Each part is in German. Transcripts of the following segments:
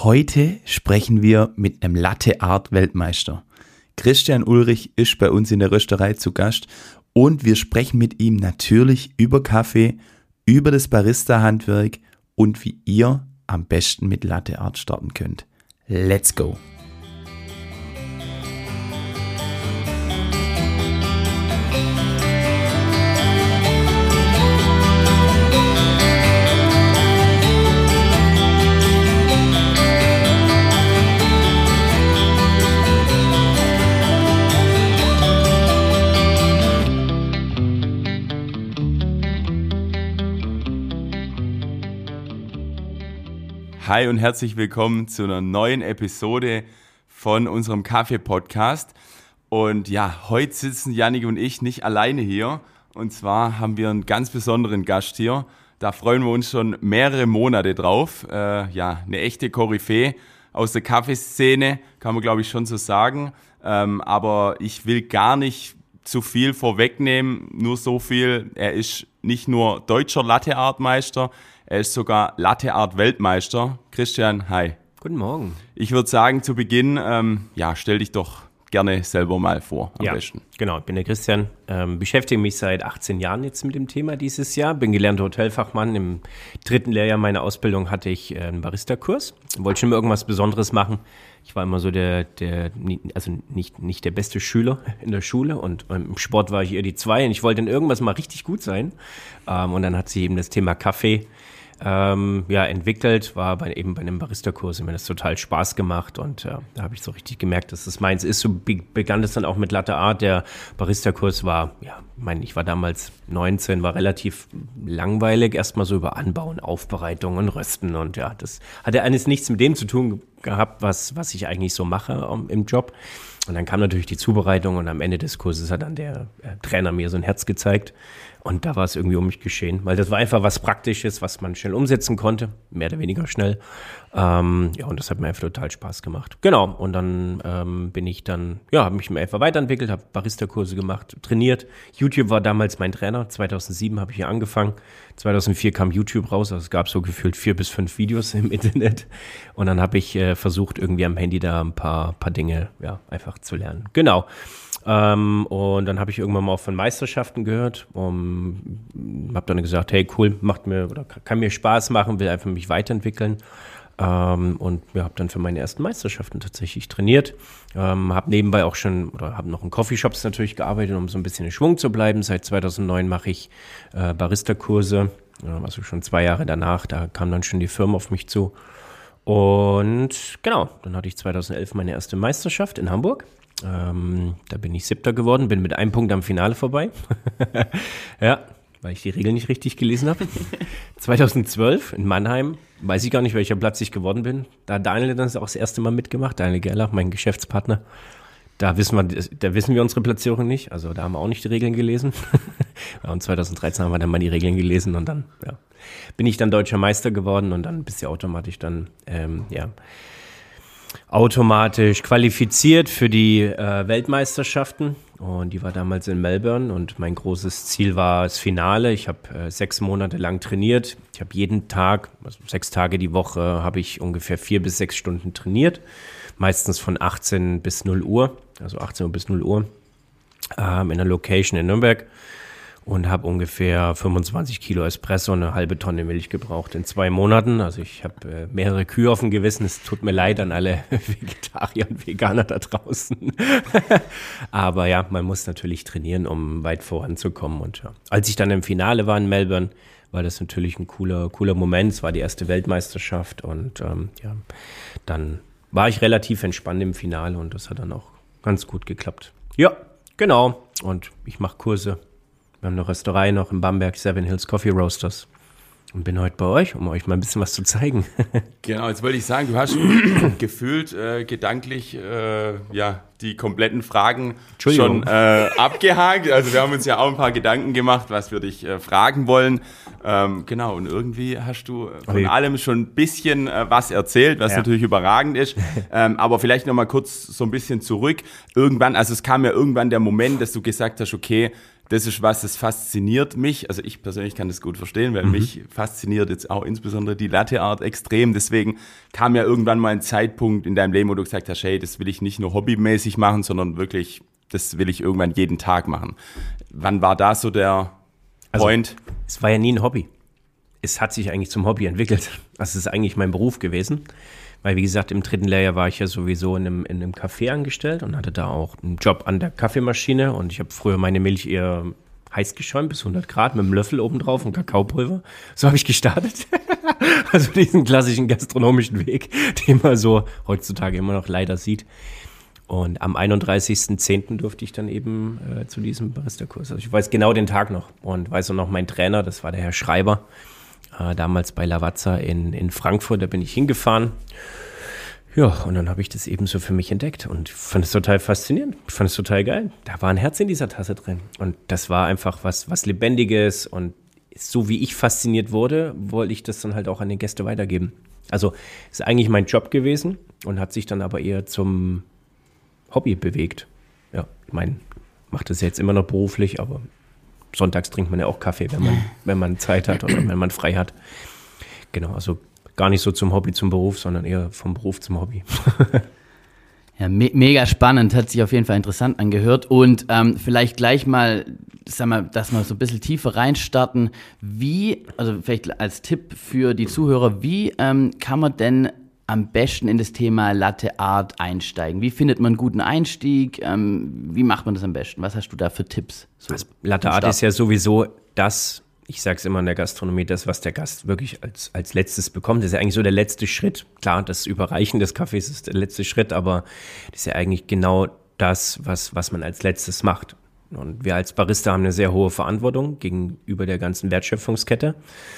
Heute sprechen wir mit einem Latte-Art-Weltmeister. Christian Ulrich ist bei uns in der Rösterei zu Gast und wir sprechen mit ihm natürlich über Kaffee, über das Barista-Handwerk und wie ihr am besten mit Latte Art starten könnt. Let's go! Hi und herzlich willkommen zu einer neuen Episode von unserem Kaffee-Podcast. Und ja, heute sitzen Jannik und ich nicht alleine hier. Und zwar haben wir einen ganz besonderen Gast hier. Da freuen wir uns schon mehrere Monate drauf. Eine echte Koryphäe aus der Kaffeeszene, kann man glaube ich schon so sagen. Aber ich will gar nicht zu viel vorwegnehmen, nur so viel. Er ist nicht nur deutscher Latte-Art-Meister, er ist sogar Latte-Art-Weltmeister. Christian, hi. Guten Morgen. Ich würde sagen, zu Beginn, stell dich doch gerne selber mal vor, am besten. Genau, ich bin der Christian, beschäftige mich seit 18 Jahren jetzt mit dem Thema dieses Jahr, bin gelernter Hotelfachmann. Im 3. Lehrjahr meiner Ausbildung hatte ich einen Barista-Kurs, wollte schon mal irgendwas Besonderes machen. Ich war immer so nicht der beste Schüler in der Schule und im Sport war ich eher die 2 und ich wollte in irgendwas mal richtig gut sein. Und dann hat sich eben das Thema Kaffee entwickelt, war bei einem Barista-Kurs, mir das total Spaß gemacht und da habe ich so richtig gemerkt, dass das meins ist. So begann es dann auch mit Latte Art. Der Barista-Kurs war, ich war damals 19, war relativ langweilig, erstmal so über Anbauen, Aufbereitung und Rösten und das hatte alles nichts mit dem zu tun gehabt, was ich eigentlich so mache im Job. Und dann kam natürlich die Zubereitung und am Ende des Kurses hat dann der Trainer mir so ein Herz gezeigt. Und da war es irgendwie um mich geschehen, weil das war einfach was Praktisches, was man schnell umsetzen konnte, mehr oder weniger schnell. Und das hat mir einfach total Spaß gemacht. Genau, und dann habe mich einfach weiterentwickelt, habe Barista-Kurse gemacht, trainiert. YouTube war damals mein Trainer, 2007 habe ich hier angefangen. 2004 kam YouTube raus, also es gab so gefühlt 4 bis 5 Videos im Internet. Und dann habe ich versucht, irgendwie am Handy da ein paar Dinge einfach zu lernen. Genau. Und dann habe ich irgendwann mal auch von Meisterschaften gehört und habe dann gesagt, hey cool, kann mir Spaß machen, will einfach mich weiterentwickeln und habe dann für meine ersten Meisterschaften tatsächlich trainiert, habe nebenbei auch habe noch in Coffeeshops natürlich gearbeitet, um so ein bisschen in Schwung zu bleiben. Seit 2009 mache ich Barista-Kurse, also schon 2 Jahre danach, da kam dann schon die Firma auf mich zu und genau, dann hatte ich 2011 meine erste Meisterschaft in Hamburg. Da bin ich 7. geworden, bin mit einem Punkt am Finale vorbei. Weil ich die Regeln nicht richtig gelesen habe. 2012 in Mannheim, weiß ich gar nicht, welcher Platz ich geworden bin. Da hat Daniel dann auch das erste Mal mitgemacht, Daniel Gerlach, mein Geschäftspartner. Da wissen wir unsere Platzierung nicht, also da haben wir auch nicht die Regeln gelesen. Und 2013 haben wir dann mal die Regeln gelesen und dann bin ich dann deutscher Meister geworden und dann bist du automatisch automatisch qualifiziert für die Weltmeisterschaften und die war damals in Melbourne und mein großes Ziel war das Finale. Ich habe 6 Monate lang trainiert. Ich habe jeden Tag, also 6 Tage die Woche, habe ich ungefähr 4 bis 6 Stunden trainiert. Meistens von 18 bis 0 Uhr, also 18 Uhr bis 0 Uhr in einer Location in Nürnberg. Und habe ungefähr 25 Kilo Espresso und eine halbe Tonne Milch gebraucht in 2 Monaten. Also ich habe mehrere Kühe auf dem Gewissen. Es tut mir leid an alle Vegetarier und Veganer da draußen. Aber man muss natürlich trainieren, um weit voranzukommen. Und als ich dann im Finale war in Melbourne, war das natürlich ein cooler Moment. Es war die erste Weltmeisterschaft und dann war ich relativ entspannt im Finale und das hat dann auch ganz gut geklappt. Ja, genau. Und ich mache Kurse. Wir haben eine Rösterei noch in Bamberg, Seven Hills Coffee Roasters. Und bin heute bei euch, um euch mal ein bisschen was zu zeigen. Genau, jetzt wollte ich sagen, du hast gefühlt gedanklich die kompletten Fragen schon abgehakt. Also wir haben uns ja auch ein paar Gedanken gemacht, was wir dich fragen wollen. Genau, und irgendwie hast du von allem schon ein bisschen was erzählt, was natürlich überragend ist. Aber vielleicht nochmal kurz so ein bisschen zurück. Es kam ja irgendwann der Moment, dass du gesagt hast, okay, das ist was, das fasziniert mich. Also ich persönlich kann das gut verstehen, weil mich fasziniert jetzt auch insbesondere die Latte Art extrem. Deswegen kam ja irgendwann mal ein Zeitpunkt in deinem Leben, wo du gesagt hast, hey, das will ich nicht nur hobbymäßig machen, sondern wirklich, das will ich irgendwann jeden Tag machen. Wann war da so der Point? Also, es war ja nie ein Hobby. Es hat sich eigentlich zum Hobby entwickelt. Das ist eigentlich mein Beruf gewesen. Weil, wie gesagt, im 3. Lehrjahr war ich ja sowieso in einem Café angestellt und hatte da auch einen Job an der Kaffeemaschine. Und ich habe früher meine Milch eher heiß geschäumt, bis 100 Grad, mit einem Löffel obendrauf und Kakaopulver. So habe ich gestartet. Also diesen klassischen gastronomischen Weg, den man so heutzutage immer noch leider sieht. Und am 31.10. durfte ich dann eben zu diesem Barista-Kurs. Also ich weiß genau den Tag noch und weiß auch noch mein Trainer, das war der Herr Schreiber. Damals bei Lavazza in Frankfurt, da bin ich hingefahren. Ja, und dann habe ich das eben so für mich entdeckt und fand es total faszinierend. Ich fand es total geil. Da war ein Herz in dieser Tasse drin. Und das war einfach was Lebendiges. Und so wie ich fasziniert wurde, wollte ich das dann halt auch an die Gäste weitergeben. Also ist eigentlich mein Job gewesen und hat sich dann aber eher zum Hobby bewegt. Ja, ich meine, mache das jetzt immer noch beruflich, aber sonntags trinkt man ja auch Kaffee, wenn man Zeit hat oder wenn man frei hat. Genau, also gar nicht so zum Hobby zum Beruf, sondern eher vom Beruf zum Hobby. Ja, mega spannend, hat sich auf jeden Fall interessant angehört. Und vielleicht gleich mal, sag mal, dass wir so ein bisschen tiefer reinstarten. Also vielleicht als Tipp für die Zuhörer, wie kann man denn am besten in das Thema Latte Art einsteigen? Wie findet man einen guten Einstieg? Wie macht man das am besten? Was hast du da für Tipps? So also Latte Art ist ja sowieso das, ich sage es immer in der Gastronomie, das, was der Gast wirklich als letztes bekommt. Das ist ja eigentlich so der letzte Schritt. Klar, das Überreichen des Kaffees ist der letzte Schritt, aber das ist ja eigentlich genau das, was man als letztes macht. Und wir als Barista haben eine sehr hohe Verantwortung gegenüber der ganzen Wertschöpfungskette.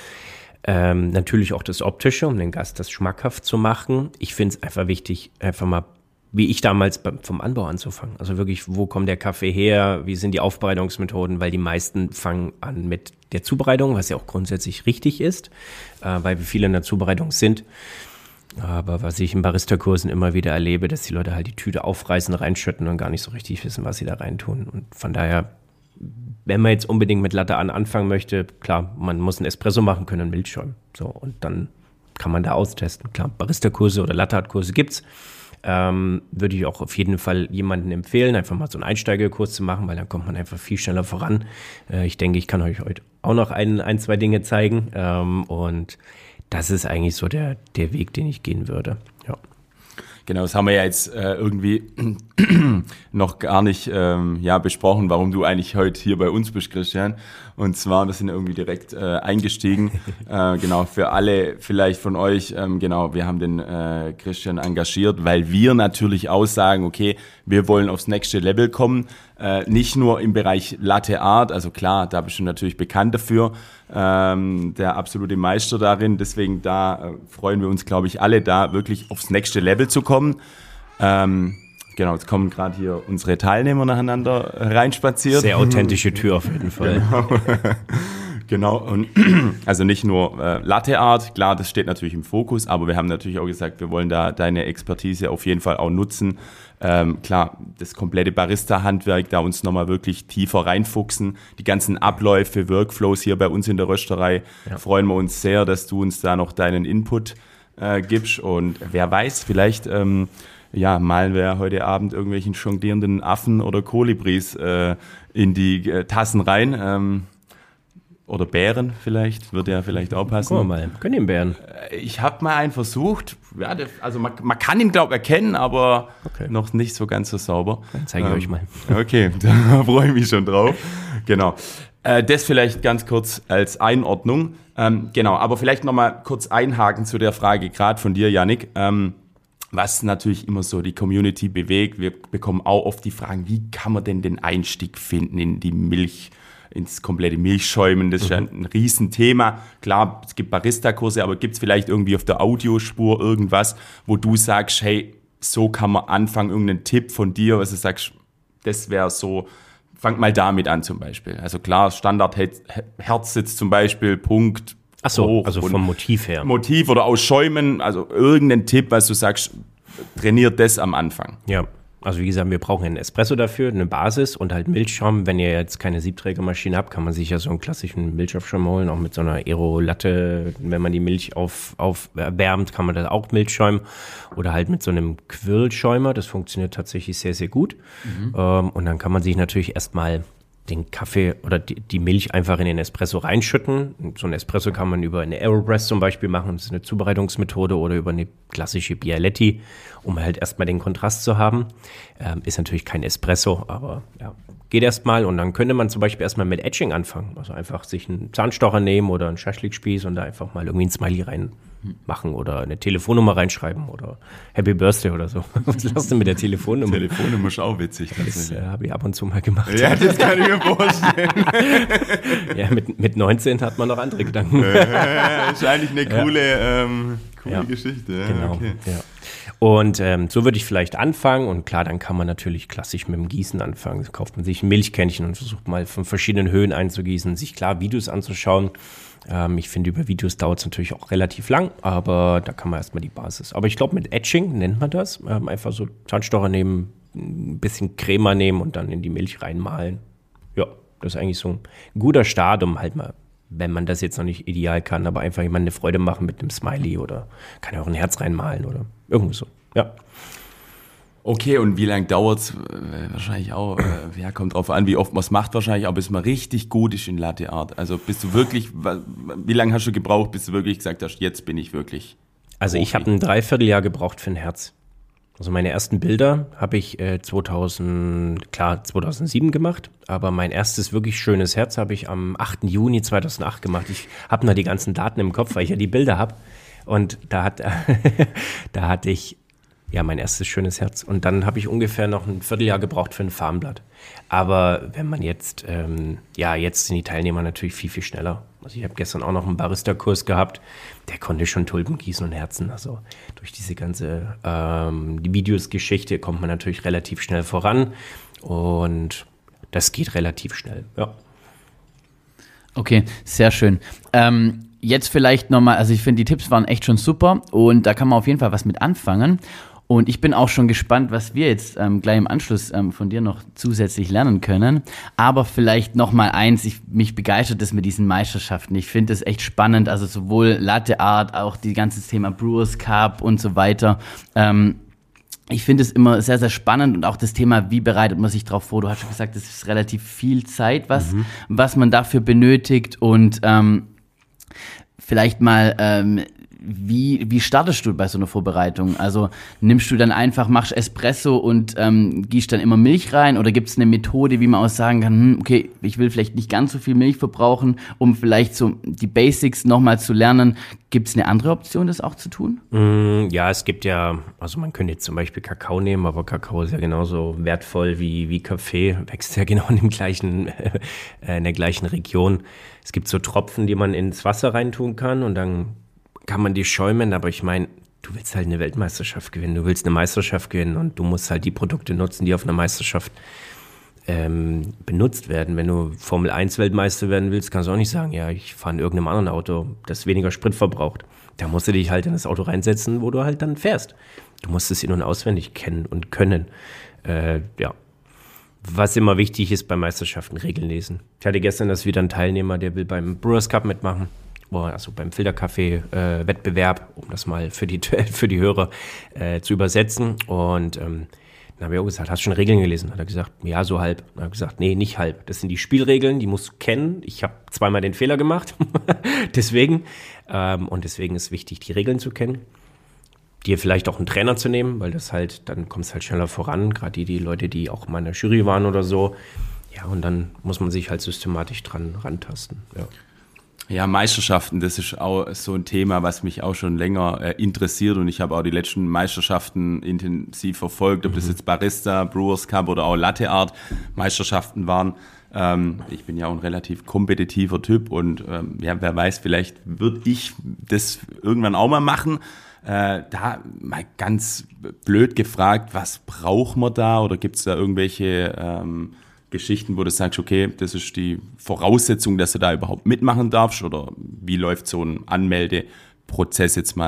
Natürlich auch das Optische, um den Gast das schmackhaft zu machen. Ich finde es einfach wichtig, einfach mal, wie ich damals vom Anbau anzufangen. Also wirklich, wo kommt der Kaffee her? Wie sind die Aufbereitungsmethoden? Weil die meisten fangen an mit der Zubereitung, was ja auch grundsätzlich richtig ist, weil wir viele in der Zubereitung sind. Aber was ich in Barista-Kursen immer wieder erlebe, dass die Leute halt die Tüte aufreißen, reinschütten und gar nicht so richtig wissen, was sie da reintun. Und von daher, wenn man jetzt unbedingt mit Latte anfangen möchte, klar, man muss einen Espresso machen können und Milch schäumen. So, und dann kann man da austesten. Klar, Barista-Kurse oder Latte-Art-Kurse gibt's. Würde ich auch auf jeden Fall jemanden empfehlen, einfach mal so einen Einsteigerkurs zu machen, weil dann kommt man einfach viel schneller voran. Ich denke, ich kann euch heute auch noch zwei Dinge zeigen. Und das ist eigentlich so der Weg, den ich gehen würde. Ja. Genau, das haben wir ja jetzt irgendwie noch gar nicht besprochen, warum du eigentlich heute hier bei uns bist, Christian. Und zwar, wir sind irgendwie direkt eingestiegen. Genau, für alle vielleicht von euch, genau, wir haben den Christian engagiert, weil wir natürlich auch sagen, okay, wir wollen aufs nächste Level kommen. Nicht nur im Bereich Latte Art, also klar, da bist du natürlich bekannt dafür, der absolute Meister darin. Deswegen da freuen wir uns, glaube ich, alle, da wirklich aufs nächste Level zu kommen. Genau, jetzt kommen gerade hier unsere Teilnehmer nacheinander reinspaziert. Sehr authentische Tür auf jeden Fall. Genau, und also nicht nur Latte Art, klar, das steht natürlich im Fokus, aber wir haben natürlich auch gesagt, wir wollen da deine Expertise auf jeden Fall auch nutzen. Klar, das komplette Barista-Handwerk, da uns nochmal wirklich tiefer reinfuchsen, die ganzen Abläufe, Workflows hier bei uns in der Rösterei, freuen wir uns sehr, dass du uns da noch deinen Input gibst. Und wer weiß, vielleicht malen wir heute Abend irgendwelchen jonglierenden Affen oder Kolibris in die Tassen rein. Oder Bären vielleicht, würde ja vielleicht auch passen. Guck mal, können den Bären. Ich habe mal einen versucht. Ja, also man kann ihn, glaube ich, erkennen, aber noch nicht so ganz so sauber. Dann zeige ich euch mal. Okay, da freue ich mich schon drauf. Genau. Das vielleicht ganz kurz als Einordnung. Genau, aber vielleicht nochmal kurz einhaken zu der Frage, gerade von dir, Yannick. Was natürlich immer so die Community bewegt. Wir bekommen auch oft die Fragen, wie kann man denn den Einstieg finden in die Milch, ins komplette Milchschäumen, das ist ja ein Riesenthema. Klar, es gibt Barista-Kurse, aber gibt es vielleicht irgendwie auf der Audiospur irgendwas, wo du sagst, hey, so kann man anfangen, irgendeinen Tipp von dir, was du sagst, das wäre so, fang mal damit an zum Beispiel. Also klar, Standard Herzsitz zum Beispiel, Punkt. Ach so, also vom Motiv her. Motiv oder aus Schäumen, also irgendeinen Tipp, was du sagst, trainiert das am Anfang. Ja, Also wie gesagt, wir brauchen einen Espresso dafür, eine Basis und halt Milchschaum. Wenn ihr jetzt keine Siebträgermaschine habt, kann man sich ja so einen klassischen Milchaufschaum holen, auch mit so einer Aero-Latte. Wenn man die Milch aufwärmt, kann man da auch Milch schäumen. Oder halt mit so einem Quirlschäumer, das funktioniert tatsächlich sehr, sehr gut. Und dann kann man sich natürlich erstmal den Kaffee oder die Milch einfach in den Espresso reinschütten. So ein Espresso kann man über eine Aeropress zum Beispiel machen, das ist eine Zubereitungsmethode, oder über eine klassische Bialetti, um halt erstmal den Kontrast zu haben. Ist natürlich kein Espresso, aber ja, geht erstmal. Und dann könnte man zum Beispiel erstmal mit Etching anfangen. Also einfach sich einen Zahnstocher nehmen oder einen Schaschlikspieß und da einfach mal irgendwie ein Smiley reinmachen oder eine Telefonnummer reinschreiben oder Happy Birthday oder so. Was lachst du mit der Telefonnummer? Telefonnummer ist auch witzig. Das habe ich ab und zu mal gemacht. Ja, das kann ich mir vorstellen. Ja, mit 19 hat man noch andere Gedanken. Ist eigentlich eine coole Geschichte. Ja, genau. Okay. Ja. Und so würde ich vielleicht anfangen. Und klar, dann kann man natürlich klassisch mit dem Gießen anfangen. Da kauft man sich ein Milchkännchen und versucht mal von verschiedenen Höhen einzugießen, sich klar Videos anzuschauen. Ich finde, über Videos dauert es natürlich auch relativ lang, aber da kann man erstmal die Basis. Aber ich glaube, mit Etching nennt man das. Einfach so Zahnstocher nehmen, ein bisschen Crema nehmen und dann in die Milch reinmahlen. Ja, das ist eigentlich so ein guter Start, um halt mal, wenn man das jetzt noch nicht ideal kann, aber einfach jemand eine Freude machen mit einem Smiley oder kann ja auch ein Herz reinmalen oder irgendwie so. Ja. Okay, und wie lange dauert es? Wahrscheinlich auch, kommt drauf an, wie oft man es macht wahrscheinlich, auch bis man richtig gut ist in Latte Art. Also bist du wirklich, wie lange hast du gebraucht, bis du wirklich gesagt hast, jetzt bin ich wirklich Also ich habe ein Dreivierteljahr gebraucht für ein Herz. Also meine ersten Bilder habe ich 2007 gemacht, aber mein erstes wirklich schönes Herz habe ich am 8. Juni 2008 gemacht. Ich habe noch die ganzen Daten im Kopf, weil ich ja die Bilder habe. Und da hatte ich mein erstes schönes Herz. Und dann habe ich ungefähr noch ein Vierteljahr gebraucht für ein Farmblatt. Aber wenn man jetzt sind die Teilnehmer natürlich viel, viel schneller. Also ich habe gestern auch noch einen Barista-Kurs gehabt, der konnte schon Tulpen gießen und Herzen. Also durch diese ganze die Videos-Geschichte kommt man natürlich relativ schnell voran. Und das geht relativ schnell, ja. Okay, sehr schön. Jetzt vielleicht nochmal, also ich finde, die Tipps waren echt schon super und da kann man auf jeden Fall was mit anfangen. Und ich bin auch schon gespannt, was wir jetzt gleich im Anschluss von dir noch zusätzlich lernen können. Aber vielleicht noch mal eins, mich begeistert das mit diesen Meisterschaften. Ich finde das echt spannend, also sowohl Latte Art, auch die ganze Thema Brewers Cup und so weiter. Ich finde es immer sehr, sehr spannend und auch das Thema, wie bereitet man sich darauf vor? Du hast schon gesagt, das ist relativ viel Zeit, was man dafür benötigt und vielleicht mal, wie startest du bei so einer Vorbereitung? Also nimmst du dann einfach, machst Espresso und gießt dann immer Milch rein oder gibt es eine Methode, wie man auch sagen kann, okay, ich will vielleicht nicht ganz so viel Milch verbrauchen, um vielleicht so die Basics nochmal zu lernen. Gibt es eine andere Option, das auch zu tun? Ja, es gibt ja, also man könnte jetzt zum Beispiel Kakao nehmen, aber Kakao ist ja genauso wertvoll wie Kaffee, wächst ja genau in der gleichen Region. Es gibt so Tropfen, die man ins Wasser reintun kann und dann kann man die schäumen, aber ich meine, du willst halt eine Weltmeisterschaft gewinnen, du willst eine Meisterschaft gewinnen und du musst halt die Produkte nutzen, die auf einer Meisterschaft benutzt werden. Wenn du Formel 1 Weltmeister werden willst, kannst du auch nicht sagen, ja, ich fahre in irgendeinem anderen Auto, das weniger Sprit verbraucht. Da musst du dich halt in das Auto reinsetzen, wo du halt dann fährst. Du musst es in- und auswendig kennen und können. Was immer wichtig ist bei Meisterschaften, Regeln lesen. Ich hatte gestern wieder einen Teilnehmer, der will beim Brewers Cup mitmachen. Also beim Filterkaffee-Wettbewerb, um das mal für die Hörer zu übersetzen. Und dann habe ich auch gesagt, hast du schon Regeln gelesen? Hat er gesagt, ja, so halb. Dann habe ich gesagt, nee, nicht halb. Das sind die Spielregeln, die musst du kennen. Ich habe zweimal den Fehler gemacht, deswegen. Und deswegen ist wichtig, die Regeln zu kennen. Dir vielleicht auch einen Trainer zu nehmen, weil das halt, dann kommst du halt schneller voran. Gerade die Leute, die auch mal in der Jury waren oder so. Ja, und dann muss man sich halt systematisch dran rantasten, ja. Ja, Meisterschaften, das ist auch so ein Thema, was mich auch schon länger interessiert und ich habe auch die letzten Meisterschaften intensiv verfolgt, ob das jetzt Barista, Brewers Cup oder auch Latte Art Meisterschaften waren. Ich bin ja auch ein relativ kompetitiver Typ und wer weiß, vielleicht würde ich das irgendwann auch mal machen. Da mal ganz blöd gefragt, was braucht man da oder gibt es da irgendwelche Geschichten, wo du sagst, okay, das ist die Voraussetzung, dass du da überhaupt mitmachen darfst oder wie läuft so ein Anmeldeprozess jetzt mal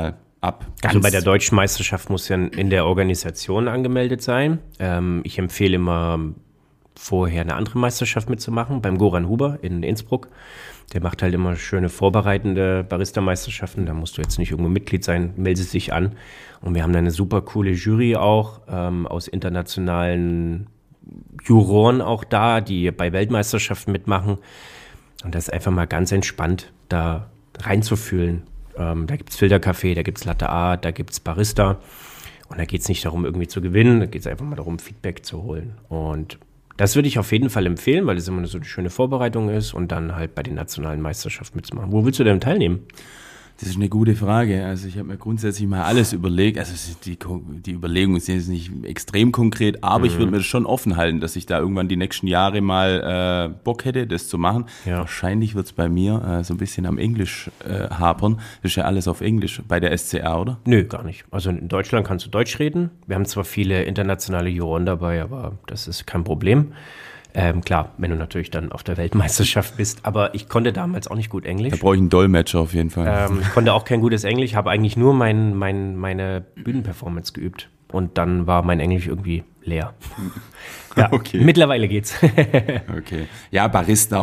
ab? Also bei der deutschen Meisterschaft muss ja in der Organisation angemeldet sein. Ich empfehle immer, vorher eine andere Meisterschaft mitzumachen, beim Goran Huber in Innsbruck. Der macht halt immer schöne vorbereitende Barista-Meisterschaften. Da musst du jetzt nicht irgendwo Mitglied sein, meldest dich an. Und wir haben da eine super coole Jury auch aus internationalen Juroren auch da, die bei Weltmeisterschaften mitmachen. Und das ist einfach mal ganz entspannt, da reinzufühlen. Da gibt es Filterkaffee, da gibt es Latte Art, da gibt es Barista. Und da geht es nicht darum, irgendwie zu gewinnen, da geht es einfach mal darum, Feedback zu holen. Und das würde ich auf jeden Fall empfehlen, weil es immer so eine schöne Vorbereitung ist und dann halt bei den nationalen Meisterschaften mitzumachen. Wo willst du denn teilnehmen? Das ist eine gute Frage. Also ich habe mir grundsätzlich mal alles überlegt. Also die Überlegungen sind jetzt nicht extrem konkret, aber ich würde mir das schon offen halten, dass ich da irgendwann die nächsten Jahre mal Bock hätte, das zu machen. Ja. Wahrscheinlich wird es bei mir so ein bisschen am Englisch hapern. Das ist ja alles auf Englisch bei der SCA, oder? Nö, gar nicht. Also in Deutschland kannst du Deutsch reden. Wir haben zwar viele internationale Juroren dabei, aber das ist kein Problem. Klar, wenn du natürlich dann auf der Weltmeisterschaft bist. Aber ich konnte damals auch nicht gut Englisch. Da brauche ich einen Dolmetscher auf jeden Fall. Ich konnte auch kein gutes Englisch, habe eigentlich nur meine Bühnenperformance geübt. Und dann war mein Englisch irgendwie leer. Ja, Okay. Mittlerweile geht's. Okay. Ja, Barista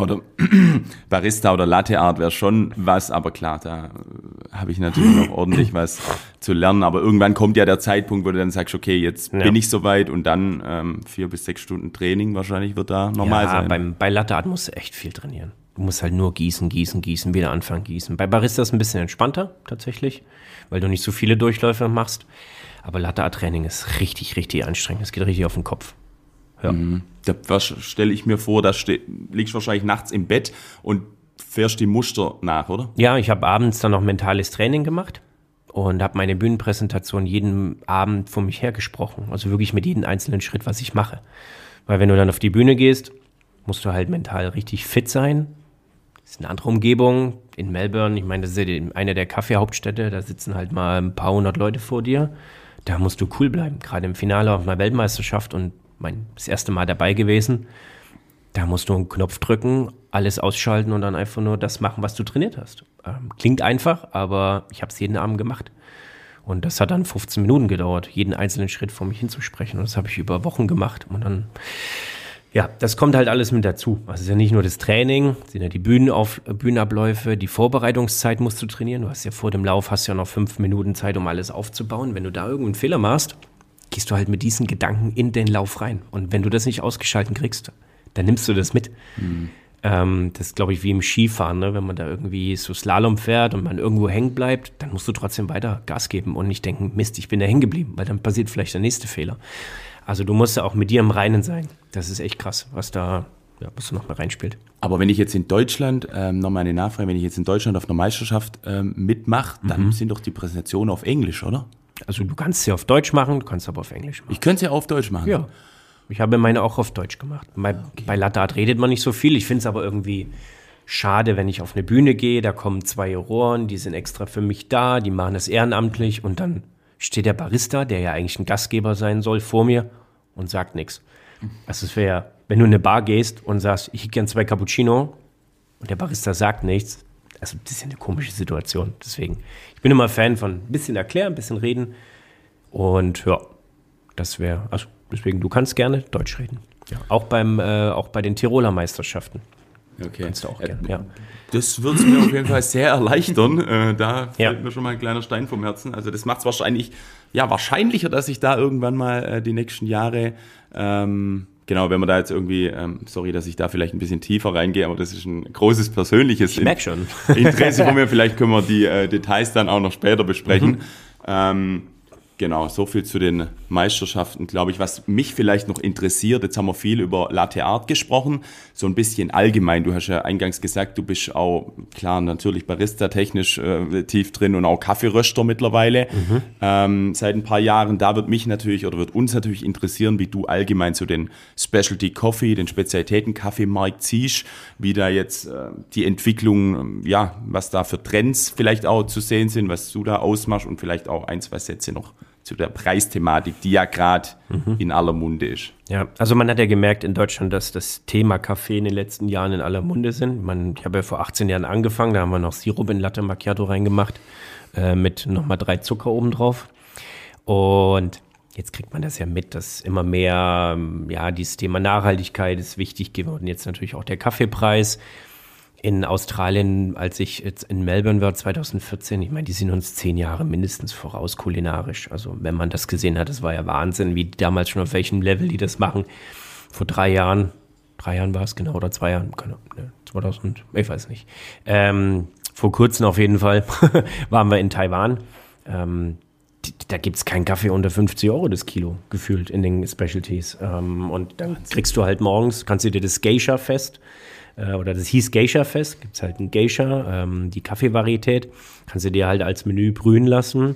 oder Latte Art wäre schon was, aber klar, da habe ich natürlich noch ordentlich was zu lernen. Aber irgendwann kommt ja der Zeitpunkt, wo du dann sagst, okay, jetzt bin ich soweit und dann 4 bis 6 Stunden Training wahrscheinlich wird da normal sein. Bei Latte Art musst du echt viel trainieren. Du musst halt nur gießen, wieder anfangen gießen. Bei Barista ist es ein bisschen entspannter tatsächlich, weil du nicht so viele Durchläufe machst. Aber Latte Art Training ist richtig, richtig anstrengend. Es geht richtig auf den Kopf. Ja. Da stelle ich mir vor, da liegst du wahrscheinlich nachts im Bett und fährst die Muster nach, oder? Ja, ich habe abends dann noch mentales Training gemacht und habe meine Bühnenpräsentation jeden Abend vor mich hergesprochen. Also wirklich mit jedem einzelnen Schritt, was ich mache. Weil wenn du dann auf die Bühne gehst, musst du halt mental richtig fit sein. Das ist eine andere Umgebung in Melbourne. Ich meine, das ist ja eine der Kaffeehauptstädte. Da sitzen halt mal ein paar hundert Leute vor dir. Da musst du cool bleiben. Gerade im Finale auf einer Weltmeisterschaft und das erste Mal dabei gewesen. Da musst du einen Knopf drücken, alles ausschalten und dann einfach nur das machen, was du trainiert hast. Klingt einfach, aber ich habe es jeden Abend gemacht. Und das hat dann 15 Minuten gedauert, jeden einzelnen Schritt vor mich hinzusprechen. Und das habe ich über Wochen gemacht. Und dann, ja, das kommt halt alles mit dazu. Also es ist ja nicht nur das Training, es sind ja die Bühnenabläufe, die Vorbereitungszeit musst du trainieren. Du hast ja vor dem Lauf hast ja noch 5 Minuten Zeit, um alles aufzubauen. Wenn du da irgendeinen Fehler machst, gehst du halt mit diesen Gedanken in den Lauf rein. Und wenn du das nicht ausgeschalten kriegst, dann nimmst du das mit. Das ist, glaube ich, wie im Skifahren, ne? Wenn man da irgendwie so Slalom fährt und man irgendwo hängen bleibt, dann musst du trotzdem weiter Gas geben und nicht denken, Mist, ich bin da hängen geblieben, weil dann passiert vielleicht der nächste Fehler. Also du musst ja auch mit dir im Reinen sein. Das ist echt krass, was da noch mal reinspielt. Aber wenn ich jetzt in Deutschland, nochmal eine Nachfrage, wenn ich jetzt in Deutschland auf einer Meisterschaft mitmache, dann sind doch die Präsentationen auf Englisch, oder? Also du kannst sie auf Deutsch machen, du kannst aber auf Englisch machen. Ich könnte sie auf Deutsch machen. Ja, ich habe meine auch auf Deutsch gemacht. Bei Latte Art redet man nicht so viel. Ich finde es aber irgendwie schade, wenn ich auf eine Bühne gehe, da kommen 2 Juroren, die sind extra für mich da, die machen das ehrenamtlich und dann steht der Barista, der ja eigentlich ein Gastgeber sein soll, vor mir und sagt nichts. Also es wäre, wenn du in eine Bar gehst und sagst, ich hätte gern 2 Cappuccino und der Barista sagt nichts, also das ist ja eine komische Situation. Deswegen, ich bin immer Fan von ein bisschen erklären, ein bisschen reden. Und ja, das wäre, also deswegen, du kannst gerne Deutsch reden. Ja, auch bei den Tiroler Meisterschaften. Okay. Kannst du auch gerne, ja. Das wird es mir auf jeden Fall sehr erleichtern. Da fällt mir schon mal ein kleiner Stein vom Herzen. Also das macht es wahrscheinlicher, dass ich da irgendwann mal die nächsten Jahre genau, wenn man da jetzt irgendwie, sorry, dass ich da vielleicht ein bisschen tiefer reingehe, aber das ist ein großes persönliches Interesse von mir. Vielleicht können wir die Details dann auch noch später besprechen. Genau, so viel zu den Meisterschaften, glaube ich. Was mich vielleicht noch interessiert, jetzt haben wir viel über Latte Art gesprochen, so ein bisschen allgemein. Du hast ja eingangs gesagt, du bist auch, klar, natürlich Barista-technisch tief drin und auch Kaffeeröster mittlerweile. Seit ein paar Jahren, da wird uns natürlich interessieren, wie du allgemein so den Specialty Coffee, den Spezialitäten-Kaffeemarkt siehst, wie da jetzt die Entwicklung, was da für Trends vielleicht auch zu sehen sind, was du da ausmachst und vielleicht auch 1, 2 Sätze noch zu der Preisthematik, die ja gerade in aller Munde ist. Ja, also man hat ja gemerkt in Deutschland, dass das Thema Kaffee in den letzten Jahren in aller Munde sind. Ich habe ja vor 18 Jahren angefangen, da haben wir noch Sirup in Latte Macchiato reingemacht, mit nochmal 3 Zucker oben drauf. Und jetzt kriegt man das ja mit, dass immer mehr, dieses Thema Nachhaltigkeit ist wichtig geworden. Jetzt natürlich auch der Kaffeepreis. In Australien, als ich jetzt in Melbourne war, 2014, ich meine, die sind uns 10 Jahre mindestens voraus kulinarisch. Also wenn man das gesehen hat, das war ja Wahnsinn, wie damals schon auf welchem Level die das machen. Vor 3 Jahren war es genau, oder 2 Jahren, 2000, ich weiß nicht. Vor kurzem auf jeden Fall waren wir in Taiwan. Da gibt es keinen Kaffee unter 50 € das Kilo, gefühlt in den Specialties. Und dann kriegst du halt morgens, kannst du dir das Geisha-Fest, oder das hieß Geisha-Fest, gibt es halt ein Geisha, die Kaffeevarietät, kannst du dir halt als Menü brühen lassen.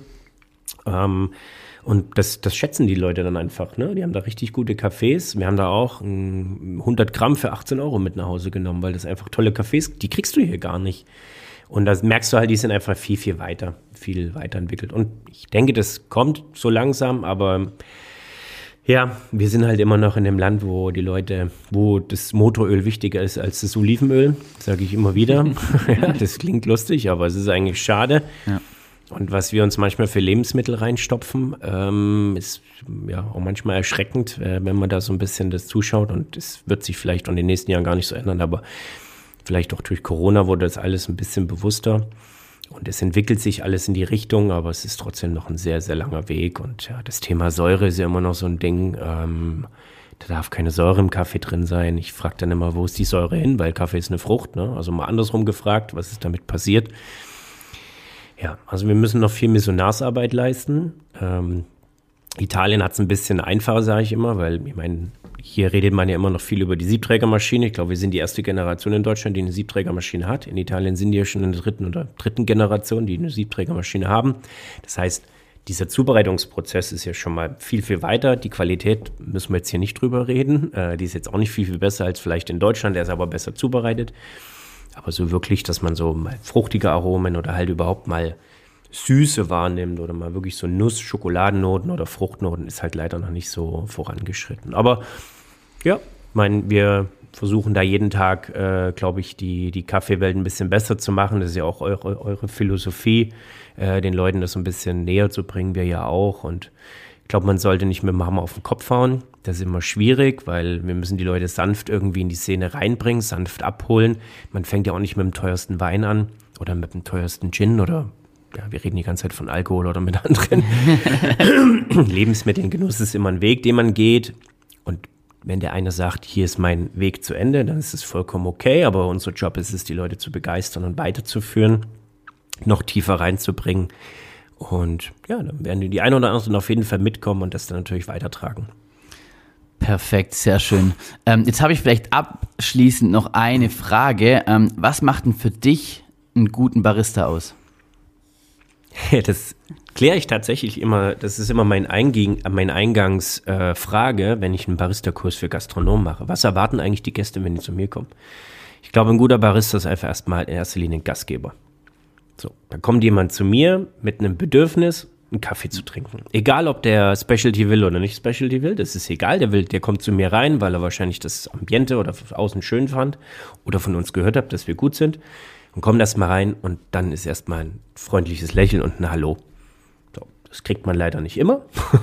Und das schätzen die Leute dann einfach, ne? Die haben da richtig gute Kaffees. Wir haben da auch 100 Gramm für 18 € mit nach Hause genommen, weil das einfach tolle Kaffees, die kriegst du hier gar nicht. Und da merkst du halt, die sind einfach viel weiterentwickelt. Und ich denke, das kommt so langsam, aber ja, wir sind halt immer noch in dem Land, wo das Motoröl wichtiger ist als das Olivenöl, sage ich immer wieder. Ja, das klingt lustig, aber es ist eigentlich schade. Ja. Und was wir uns manchmal für Lebensmittel reinstopfen, ist ja auch manchmal erschreckend, wenn man da so ein bisschen das zuschaut. Und es wird sich vielleicht in den nächsten Jahren gar nicht so ändern, aber vielleicht auch durch Corona wurde das alles ein bisschen bewusster. Und es entwickelt sich alles in die Richtung, aber es ist trotzdem noch ein sehr, sehr langer Weg. Und ja, das Thema Säure ist ja immer noch so ein Ding. Da darf keine Säure im Kaffee drin sein. Ich frage dann immer, wo ist die Säure hin? Weil Kaffee ist eine Frucht, ne? Also mal andersrum gefragt, was ist damit passiert? Ja, also wir müssen noch viel Missionarsarbeit leisten. Italien hat es ein bisschen einfacher, sage ich immer, weil ich meine, hier redet man ja immer noch viel über die Siebträgermaschine. Ich glaube, wir sind die erste Generation in Deutschland, die eine Siebträgermaschine hat. In Italien sind die ja schon in der dritten Generation, die eine Siebträgermaschine haben. Das heißt, dieser Zubereitungsprozess ist ja schon mal viel weiter. Die Qualität müssen wir jetzt hier nicht drüber reden. Die ist jetzt auch nicht viel besser als vielleicht in Deutschland. Der ist aber besser zubereitet. Aber so wirklich, dass man so mal fruchtige Aromen oder halt überhaupt mal Süße wahrnimmt oder mal wirklich so Nuss-, Schokoladennoten oder Fruchtnoten, ist halt leider noch nicht so vorangeschritten. Aber ja, wir versuchen da jeden Tag, glaube ich, die Kaffeewelt ein bisschen besser zu machen. Das ist ja auch eure Philosophie, den Leuten das so ein bisschen näher zu bringen, wir ja auch. Und ich glaube, man sollte nicht mit dem Hammer auf den Kopf hauen. Das ist immer schwierig, weil wir müssen die Leute sanft irgendwie in die Szene reinbringen, sanft abholen. Man fängt ja auch nicht mit dem teuersten Wein an oder mit dem teuersten Gin oder ja, wir reden die ganze Zeit von Alkohol oder mit anderen Lebensmitteln. Genuss ist immer ein Weg, den man geht. Und wenn der eine sagt, hier ist mein Weg zu Ende, dann ist es vollkommen okay. Aber unser Job ist es, die Leute zu begeistern und weiterzuführen, noch tiefer reinzubringen. Und ja, dann werden die einen oder anderen auf jeden Fall mitkommen und das dann natürlich weitertragen. Perfekt, sehr schön. Jetzt habe ich vielleicht abschließend noch eine Frage. Was macht denn für dich einen guten Barista aus? Das kläre ich tatsächlich immer, das ist immer meine Eingangsfrage, wenn ich einen Barista-Kurs für Gastronomen mache. Was erwarten eigentlich die Gäste, wenn die zu mir kommen? Ich glaube, ein guter Barista ist einfach erstmal in erster Linie ein Gastgeber. So, dann kommt jemand zu mir mit einem Bedürfnis, einen Kaffee zu trinken. Egal, ob der Specialty will oder nicht Specialty will, das ist egal. Der kommt zu mir rein, weil er wahrscheinlich das Ambiente oder außen schön fand oder von uns gehört hat, dass wir gut sind. Und kommt erst mal rein und dann ist erstmal ein freundliches Lächeln und ein Hallo. So, das kriegt man leider nicht immer.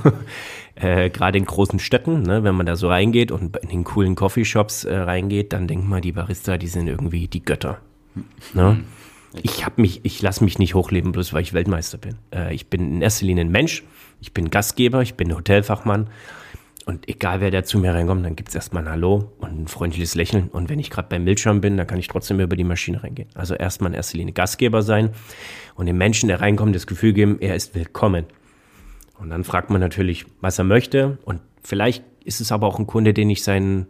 Gerade in großen Städten, ne, wenn man da so reingeht und in den coolen Coffeeshops reingeht, dann denkt man, die Barista, die sind irgendwie die Götter. Ne? Ich lasse mich nicht hochleben, bloß weil ich Weltmeister bin. Ich bin in erster Linie ein Mensch, ich bin Gastgeber, ich bin Hotelfachmann. Und egal, wer da zu mir reinkommt, dann gibt es erstmal ein Hallo und ein freundliches Lächeln. Und wenn ich gerade beim Milchschaum bin, dann kann ich trotzdem über die Maschine reingehen. Also erstmal in erster Linie Gastgeber sein und dem Menschen, der reinkommt, das Gefühl geben, er ist willkommen. Und dann fragt man natürlich, was er möchte. Und vielleicht ist es aber auch ein Kunde, den ich seine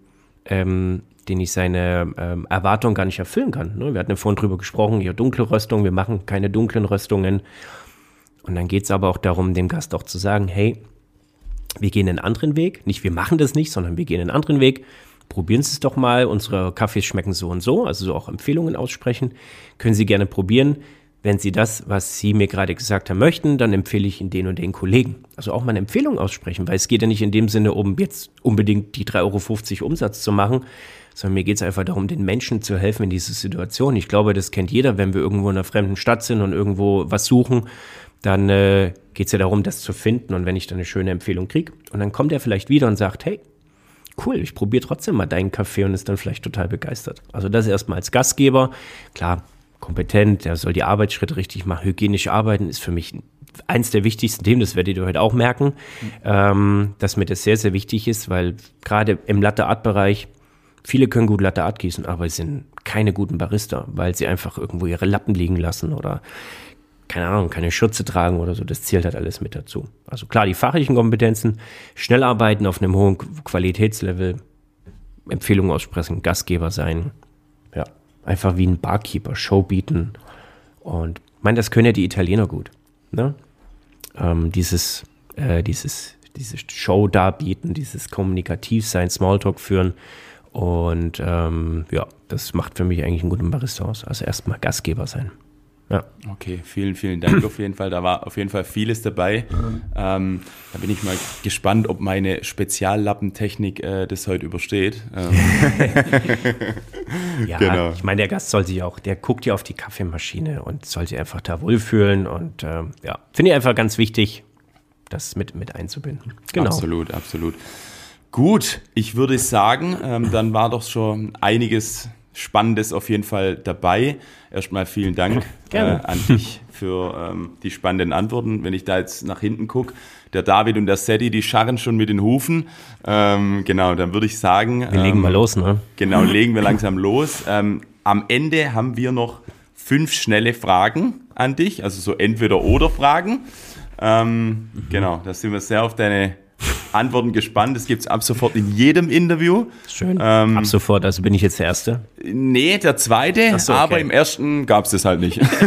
Erwartung gar nicht erfüllen kann. Wir hatten ja vorhin drüber gesprochen, hier dunkle Röstung, wir machen keine dunklen Röstungen. Und dann geht es aber auch darum, dem Gast auch zu sagen, hey, wir gehen einen anderen Weg. Nicht, wir machen das nicht, sondern wir gehen einen anderen Weg. Probieren Sie es doch mal. Unsere Kaffees schmecken so und so. Also auch Empfehlungen aussprechen. Können Sie gerne probieren. wenn Sie das, was Sie mir gerade gesagt haben, möchten, dann empfehle ich Ihnen den und den Kollegen. Also auch mal eine Empfehlung aussprechen, weil es geht ja nicht in dem Sinne, um jetzt unbedingt die 3,50 € Umsatz zu machen, sondern mir geht es einfach darum, den Menschen zu helfen in dieser Situation. Ich glaube, das kennt jeder, wenn wir irgendwo in einer fremden Stadt sind und irgendwo was suchen, dann geht es ja darum, das zu finden. Und wenn ich dann eine schöne Empfehlung kriege und dann kommt er vielleicht wieder und sagt, hey, cool, ich probiere trotzdem mal deinen Kaffee und ist dann vielleicht total begeistert. Also das erstmal als Gastgeber, klar, kompetent, der soll die Arbeitsschritte richtig machen. Hygienisch arbeiten ist für mich eins der wichtigsten Themen, das werdet ihr heute auch merken, dass mir das sehr, sehr wichtig ist, weil gerade im Latte-Art-Bereich, viele können gut Latte Art gießen, aber sie sind keine guten Barista, weil sie einfach irgendwo ihre Lappen liegen lassen oder, keine Ahnung, keine Schürze tragen oder so. Das zählt halt alles mit dazu. Also klar, die fachlichen Kompetenzen, schnell arbeiten auf einem hohen Qualitätslevel, Empfehlungen aussprechen, Gastgeber sein, ja, einfach wie ein Barkeeper, Show bieten. Und ich meine, das können ja die Italiener gut, ne? Diese Show darbieten, dieses Kommunikativsein, Smalltalk führen. Und ja, das macht für mich eigentlich einen guten Barista aus. Also erstmal Gastgeber sein. Ja. Okay, vielen, vielen Dank auf jeden Fall. Da war auf jeden Fall vieles dabei. Da bin ich mal gespannt, ob meine Speziallappentechnik das heute übersteht. Ja, genau. Ich meine, der Gast soll sich auch, der guckt ja auf die Kaffeemaschine und soll sich einfach da wohlfühlen. Und ja, finde ich einfach ganz wichtig, das mit einzubinden. Genau. Absolut, absolut. Gut, ich würde sagen, dann war doch schon einiges Spannendes auf jeden Fall dabei. Erstmal vielen Dank an dich für die spannenden Antworten. Wenn ich da jetzt nach hinten gucke, der David und der Seti, die scharren schon mit den Hufen. Genau, dann würde ich sagen... Wir legen mal los, ne? Genau, legen wir langsam los. Am Ende haben wir noch 5 schnelle Fragen an dich, also so Entweder-oder-Fragen. Genau, da sind wir sehr auf deine Antworten gespannt. Das gibt es ab sofort in jedem Interview. Schön. Ab sofort, also bin ich jetzt der Erste? Nee, der Zweite, Ach so, okay. Aber im ersten gab es das halt nicht. Das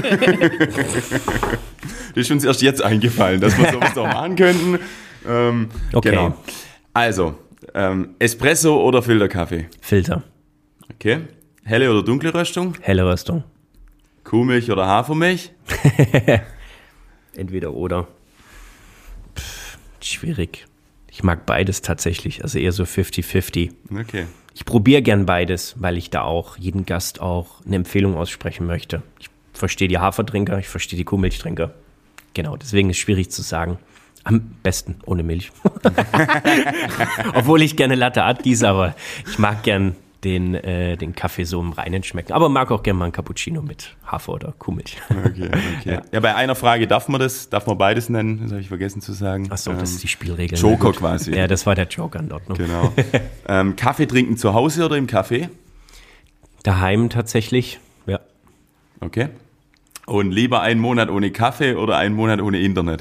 ist uns erst jetzt eingefallen, dass wir sowas auch machen könnten. Okay. Genau. Also, Espresso oder Filterkaffee? Filter. Okay. Helle oder dunkle Röstung? Helle Röstung. Kuhmilch oder Hafermilch? Entweder oder. Schwierig. Ich mag beides tatsächlich, also eher so 50-50. Okay. Ich probiere gern beides, weil ich da auch jedem Gast auch eine Empfehlung aussprechen möchte. Ich verstehe die Hafertrinker, ich verstehe die Kuhmilchtrinker. Genau, deswegen ist es schwierig zu sagen. Am besten ohne Milch. Obwohl ich gerne Latte Art gieße, aber ich mag gern den Kaffee so im Reinen schmecken. Aber mag auch gerne mal einen Cappuccino mit Hafer oder Kuhmilch. Okay. Ja, bei einer Frage darf man beides nennen? Das habe ich vergessen zu sagen. Achso, das ist die Spielregel. Joker quasi. Ja, das war der Joker in Ordnung. Genau. Kaffee trinken zu Hause oder im Café? Daheim tatsächlich, ja. Okay. Und lieber einen Monat ohne Kaffee oder einen Monat ohne Internet?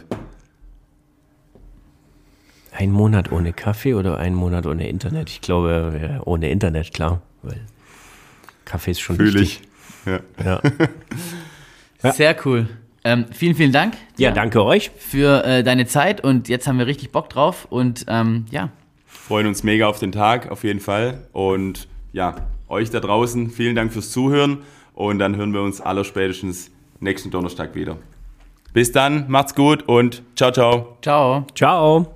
Ein Monat ohne Kaffee oder ein Monat ohne Internet? Ich glaube, ohne Internet, klar, weil Kaffee ist schon wichtig. Ja. Sehr cool. Vielen, vielen Dank. Ja, danke euch. Für deine Zeit und jetzt haben wir richtig Bock drauf und ja. Freuen uns mega auf den Tag, auf jeden Fall. Und ja, euch da draußen, vielen Dank fürs Zuhören und dann hören wir uns allerspätestens nächsten Donnerstag wieder. Bis dann, macht's gut und ciao, ciao. Ciao. Ciao.